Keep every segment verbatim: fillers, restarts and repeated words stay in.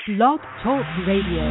Blog Talk Radio.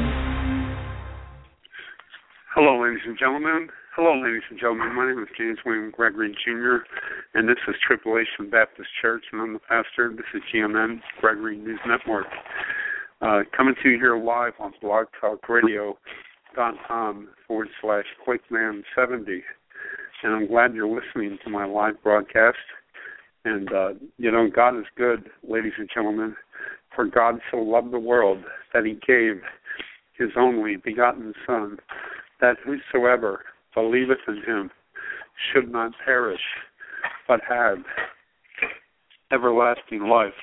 Hello, ladies and gentlemen. Hello, ladies and gentlemen. My name is James William Gregory Junior, and this is Tribulation Baptist Church, and I'm the pastor. This is G M N, Gregory News Network. Uh, coming to you here live on blog talk radio dot com forward slash Quakeman seventy. And I'm glad you're listening to my live broadcast. And, uh, you know, God is good, ladies and gentlemen. For God so loved the world that he gave his only begotten Son, that whosoever believeth in him should not perish, but have everlasting life.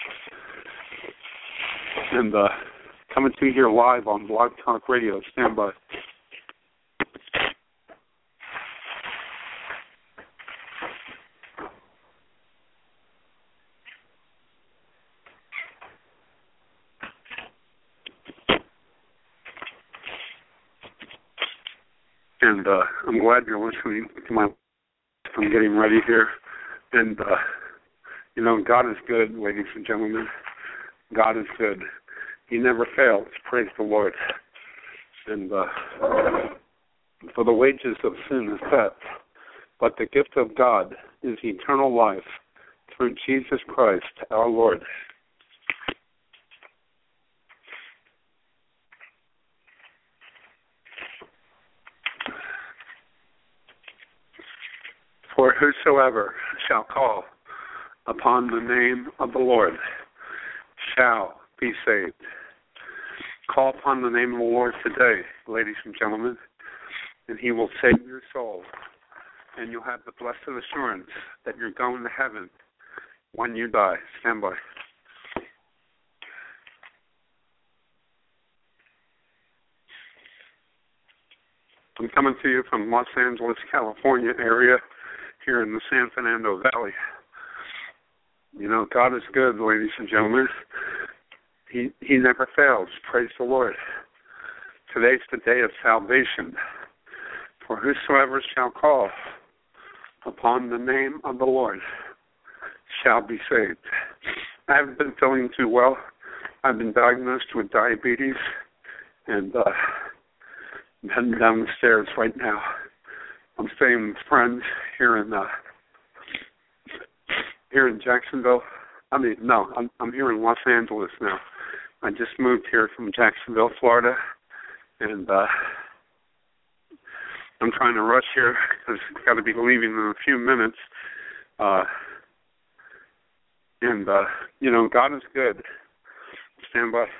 And uh, coming to you here live on Blog Talk Radio. Stand by. And uh, I'm glad you're listening to my. I'm getting ready here, and uh, you know, God is good, ladies and gentlemen. God is good. He never fails. Praise the Lord. And uh, for the wages of sin is death, but the gift of God is eternal life through Jesus Christ our Lord. For whosoever shall call upon the name of the Lord shall be saved. Call upon the name of the Lord today, ladies and gentlemen, and he will save your soul. And you'll have the blessed assurance that you're going to heaven when you die. Stand by. I'm coming to you from Los Angeles, California area, here in the San Fernando Valley. You know, God is good, ladies and gentlemen. He he never fails. Praise the Lord. Today's the day of salvation. For whosoever shall call upon the name of the Lord shall be saved. I haven't been feeling too well. I've been diagnosed with diabetes, and uh, I'm heading down the stairs right now. I'm staying with friends here in uh, here in Jacksonville. I mean, no, I'm I'm here in Los Angeles now. I just moved here from Jacksonville, Florida, and uh, I'm trying to rush here because I've got to be leaving in a few minutes. Uh, and uh, you know, God is good. Stand by.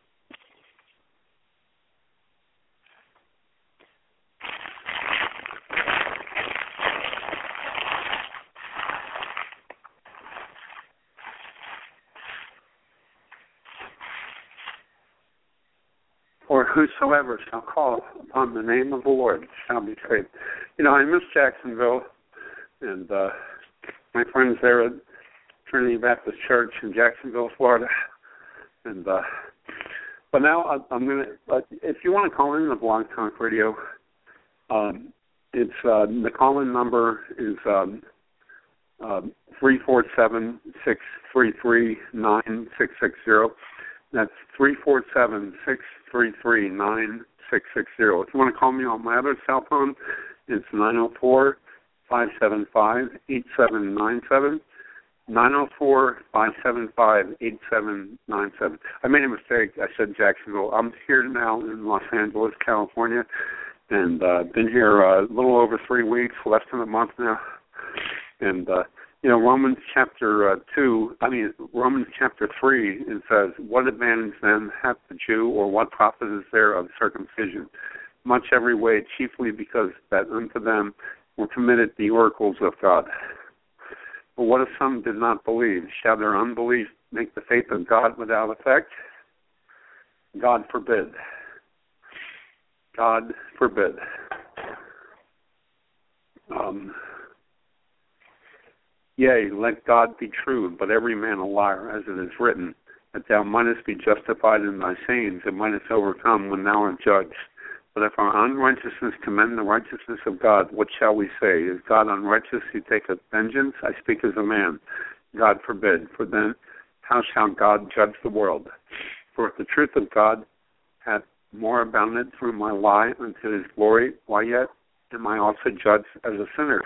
Or whosoever shall call upon the name of the Lord shall be saved. You know, I miss Jacksonville, and uh, my friends there at Trinity Baptist Church in Jacksonville, Florida. And uh, but now I, I'm gonna. Uh, if you want to call in the Blog Talk Radio, um, it's uh, the call-in number is um, uh, three four seven six three three nine six six zero. That's three four seven six three three nine six six zero. If you want to call me on my other cell phone, it's nine oh four, five seven five, eight seven nine seven. nine oh four, five seven five, eight seven nine seven. I made a mistake. I said Jacksonville. I'm here now in Los Angeles, California, and uh, been here uh, a little over three weeks, less than a month now. And uh, you know, Romans chapter uh, two, I mean, Romans chapter three, it says, what advantage then hath the Jew, or what profit is there of circumcision? Much every way, chiefly because that unto them were committed the oracles of God. But what if some did not believe? Shall their unbelief make the faith of God without effect? God forbid. God forbid. Um... Yea, let God be true, but every man a liar, as it is written, that thou mightest be justified in thy sayings, and mightest overcome when thou art judged. But if our unrighteousness commend the righteousness of God, what shall we say? Is God unrighteous who taketh vengeance? I speak as a man. God forbid. For then how shall God judge the world? For if the truth of God hath more abounded through my lie unto his glory, why yet am I also judged as a sinner?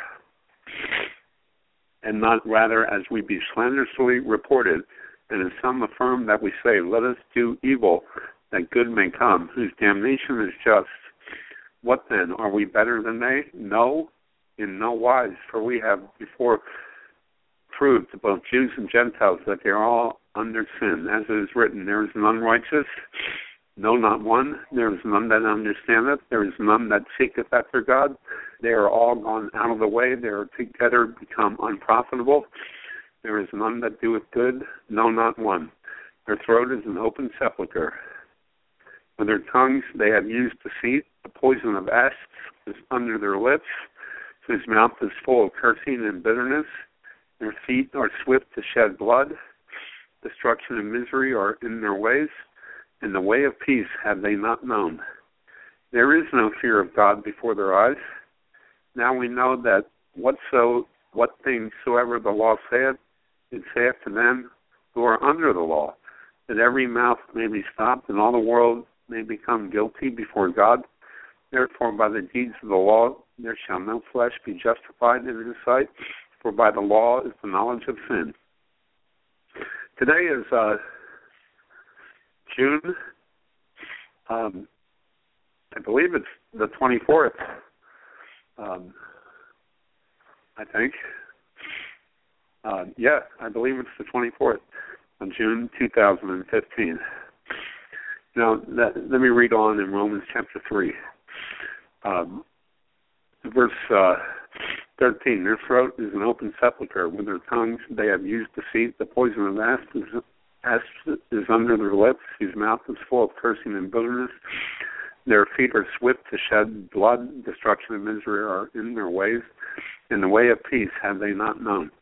And not rather as we be slanderously reported, and as some affirm that we say, let us do evil, that good may come, whose damnation is just. What then? Are we better than they? No, in no wise, for we have before proved to both Jews and Gentiles that they are all under sin. As it is written, there is none righteous, no, not one. There is none that understandeth. There is none that seeketh after God. They are all gone out of the way. They are together become unprofitable. There is none that doeth good, no, not one. Their throat is an open sepulchre. With their tongues they have used deceit. The poison of asps is under their lips, whose mouth is full of cursing and bitterness. Their feet are swift to shed blood. Destruction and misery are in their ways, and the way of peace have they not known. There is no fear of God before their eyes. Now we know that whatso, what things soever the law saith, it saith to them who are under the law, that every mouth may be stopped, and all the world may become guilty before God. Therefore, by the deeds of the law, there shall no flesh be justified in his sight, for by the law is the knowledge of sin. Today is uh, June, um, I believe it's the twenty-fourth, um, I think. Uh, yeah, I believe it's the twenty-fourth of June, two thousand fifteen. Now, that, let me read on in Romans chapter three. Um, verse uh, thirteen, their throat is an open sepulchre. With their tongues they have used deceit. The poison of asp is, asp is under their lips, whose mouth is full of cursing and bitterness. Their feet are swift to shed blood. Destruction and misery are in their ways. In the way of peace have they not known.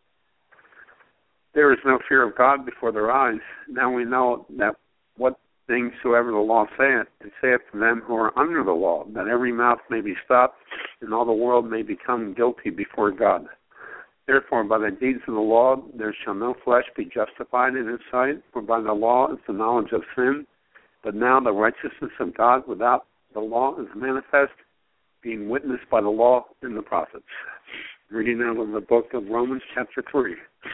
There is no fear of God before their eyes. Now we know that what things soever the law saith, it saith to them who are under the law, that every mouth may be stopped, and all the world may become guilty before God. Therefore, by the deeds of the law, there shall no flesh be justified in his sight, for by the law is the knowledge of sin. But now the righteousness of God without the law is manifest, being witnessed by the law and the prophets. Reading out of the book of Romans chapter three.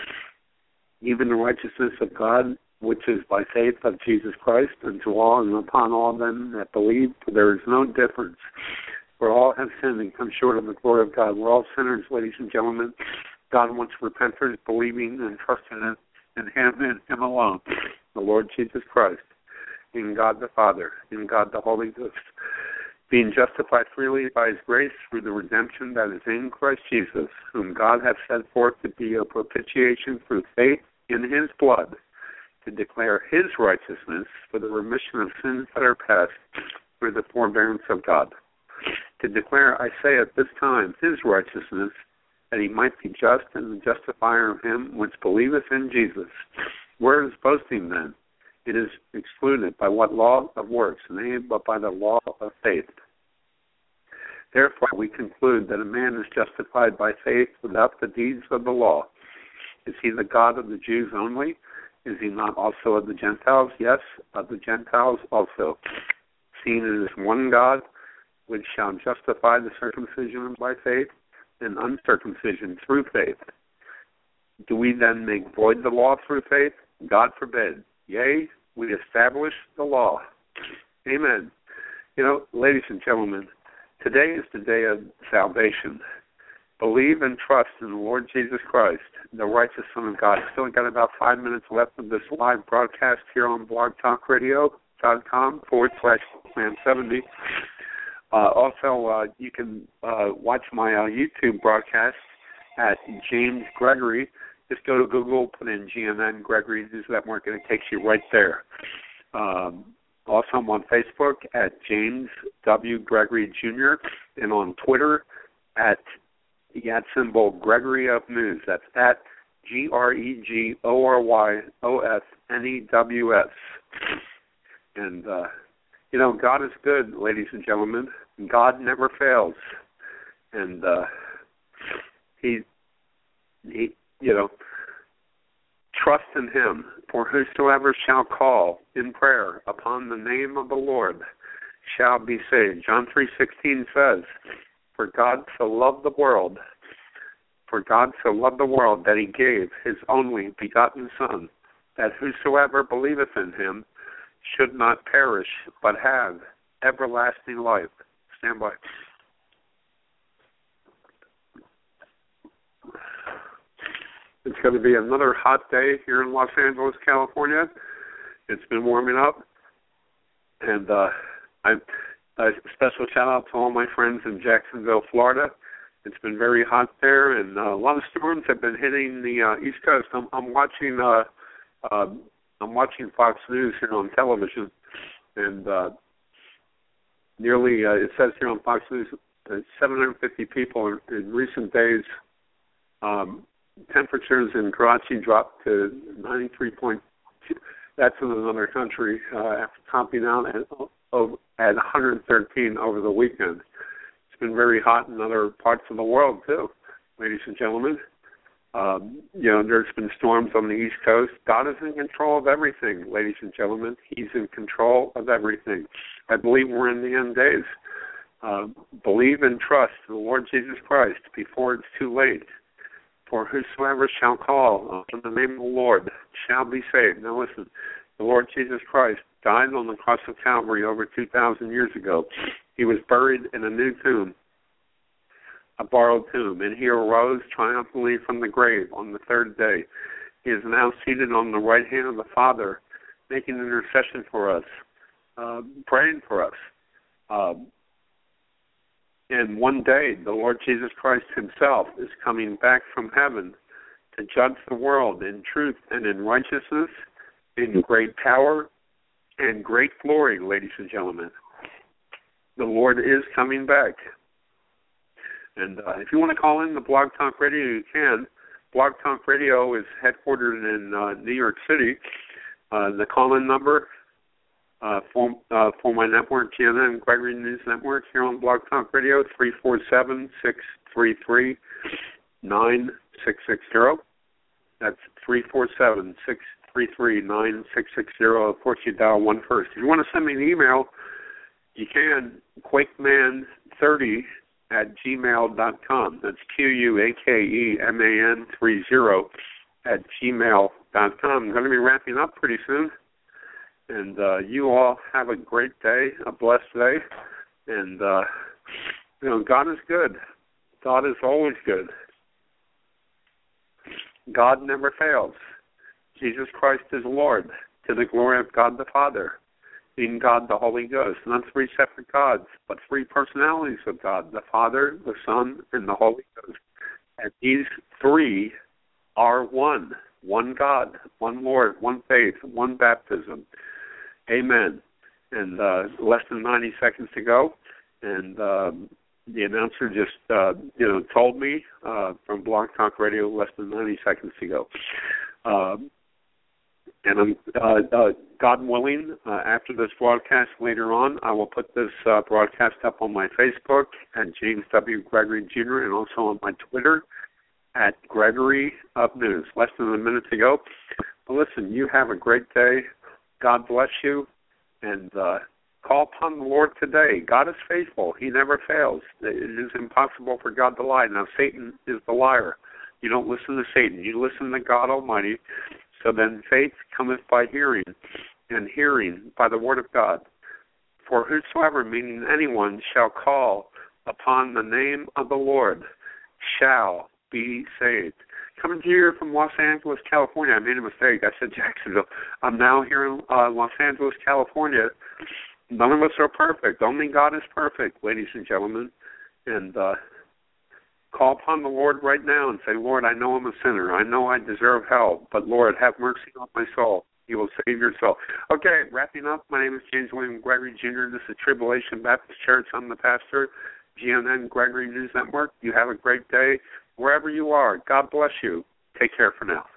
Even the righteousness of God, which is by faith of Jesus Christ, unto all and upon all them that believe, for there is no difference. For all have sinned and come short of the glory of God. We're all sinners, ladies and gentlemen. God wants repenters, believing and trusting in, in Him and Him alone, the Lord Jesus Christ, in God the Father, in God the Holy Ghost, being justified freely by His grace through the redemption that is in Christ Jesus, whom God hath set forth to be a propitiation through faith in His blood, to declare His righteousness for the remission of sins that are past through the forbearance of God. To declare, I say at this time, His righteousness, that He might be just and the justifier of him which believeth in Jesus. Where is boasting then? It is excluded. By what law of works? Nay, but by the law of faith. Therefore we conclude that a man is justified by faith without the deeds of the law. Is he the God of the Jews only? Is he not also of the Gentiles? Yes, of the Gentiles also. Seeing it is one God, which shall justify the circumcision by faith, and uncircumcision through faith. Do we then make void the law through faith? God forbid. Yea, we establish the law. Amen. You know, ladies and gentlemen, today is the day of salvation. Believe and trust in the Lord Jesus Christ, the righteous Son of God. Still got about five minutes left of this live broadcast here on blogtalkradio.com forward slash plan 70. Uh, also, uh, you can uh, watch my uh, YouTube broadcast at James Gregory. Just go to Google, put in G N N Gregory News Network, and it takes you right there. Um, also, I'm on Facebook at James W. Gregory Junior and on Twitter at the at symbol Gregory of News. That's at G R E G O R Y O F N E W S. And, uh, you know, God is good, ladies and gentlemen. God never fails. And uh, he, he, you know, trust in him. For whosoever shall call in prayer upon the name of the Lord shall be saved. John three sixteen says, For God so loved the world, for God so loved the world that he gave his only begotten Son, that whosoever believeth in him should not perish, but have everlasting life. Stand by. It's going to be another hot day here in Los Angeles, California. It's been warming up. And uh, I, a special shout out to all my friends in Jacksonville, Florida. It's been very hot there, and uh, a lot of storms have been hitting the uh, East Coast. I'm, I'm watching uh, uh, I'm watching Fox News here on television, and uh, nearly, uh, it says here on Fox News, uh, seven hundred fifty people in, in recent days. Um, temperatures in Karachi dropped to ninety-three point two. That's in another country, uh, after topping out at, at one hundred thirteen over the weekend. It's been very hot in other parts of the world, too, ladies and gentlemen. Um, you know, there's been storms on the East Coast. God is in control of everything, ladies and gentlemen. He's in control of everything. I believe we're in the end days. Uh, believe and trust in the Lord Jesus Christ before it's too late. For whosoever shall call on the name of the Lord shall be saved. Now listen, the Lord Jesus Christ died on the cross of Calvary over two thousand years ago. He was buried in a new tomb, a borrowed tomb, and he arose triumphantly from the grave on the third day. He is now seated on the right hand of the Father, making intercession for us, uh, praying for us. Uh, and one day, the Lord Jesus Christ himself is coming back from heaven to judge the world in truth and in righteousness, in great power and great glory, ladies and gentlemen. The Lord is coming back. And uh, if you want to call in the Blog Talk Radio, you can. Blog Talk Radio is headquartered in uh, New York City. Uh, the call-in number uh, for, uh, for my network, G N N Gregory News Network, here on Blog Talk Radio, three four seven, six three three, nine six six zero. That's three four seven, six three three, nine six six zero. Of course, you dial one first. If you want to send me an email, you can, quakeman thirty at gmail dot com. That's Q U A K E M A N thirty at gmail dot com. I'm going to be wrapping up pretty soon. And uh, you all have a great day, a blessed day. And, uh, you know, God is good. God is always good. God never fails. Jesus Christ is Lord, to the glory of God the Father, in God the Holy Ghost. Not three separate gods, but three personalities of God, the Father, the Son, and the Holy Ghost. And these three are one. One God, one Lord, one faith, one baptism. Amen. And uh, less than ninety seconds to go. And uh, the announcer just, uh, you know, told me uh, from Blog Talk Radio less than ninety seconds to go. Uh, And I'm, uh, uh, God willing, uh, after this broadcast later on, I will put this uh, broadcast up on my Facebook at James W. Gregory Junior and also on my Twitter at Gregory Up News. Less than a minute to go. But listen, you have a great day. God bless you. And uh, call upon the Lord today. God is faithful. He never fails. It is impossible for God to lie. Now, Satan is the liar. You don't listen to Satan. You listen to God Almighty. So then faith cometh by hearing, and hearing by the word of God. For whosoever, meaning anyone, shall call upon the name of the Lord shall be saved. Coming to you from Los Angeles, California. I made a mistake. I said Jacksonville. I'm now here in uh, Los Angeles, California. None of us are perfect. Only God is perfect, ladies and gentlemen. And uh, call upon the Lord right now and say, Lord, I know I'm a sinner. I know I deserve hell, but Lord, have mercy on my soul. You will save your soul. Okay, wrapping up. My name is James William Gregory Junior This is Tribulation Baptist Church. I'm the pastor, G N N Gregory News Network. You have a great day wherever you are. God bless you. Take care for now.